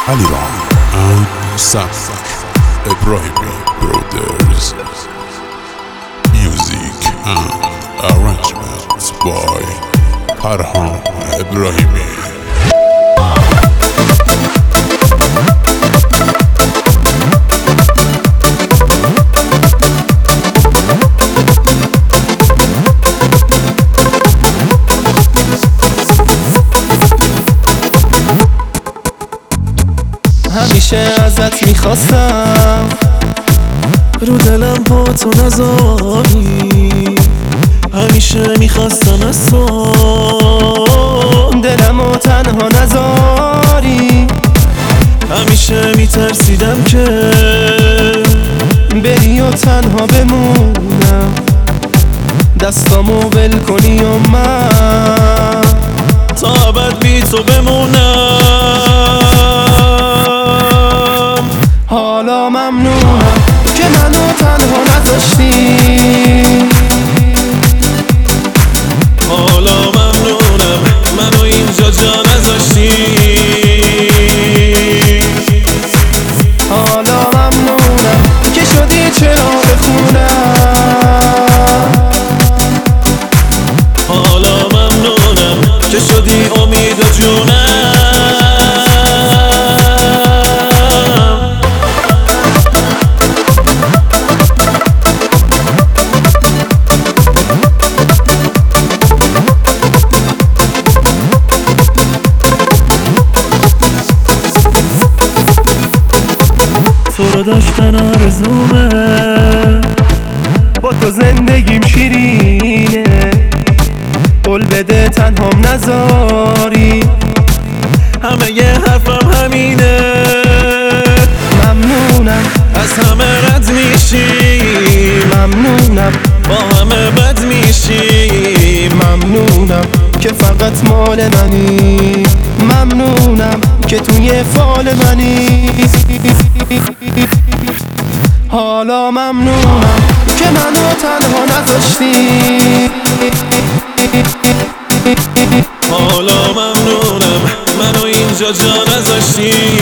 Aliram and Safar Ibrahimi Brothers. Music and arrangements by Farhan Ibrahimi. همیشه ازت میخواستم رو دلم با تو نذاری، همیشه میخواستم از تو دلمو تنها نذاری. همیشه میترسیدم که بری و تنها بمونم، دستامو ول کنی و من تا ابد بی تو بمونم. حالا ممنونم که منو تنها نذاشتی، حالا ممنونم منو اینجا جا نذاشتی. حالا ممنونم که شدی چراغ خونم، حالا ممنونم که شدی امید و جونم. تو رو داشتن آرزومه، با تو زندگیم شیرینه، قول بده تنهام نذاری، همه یه حرفم همینه. ممنونم از همه رد میشی، ممنونم با همه بد میشی، ممنونم که فقط مال منی، ممنونم که توی فال منی. حالا ممنونم که منو تنها نذاشتی، حالا ممنونم منو اینجا جا نذاشتی.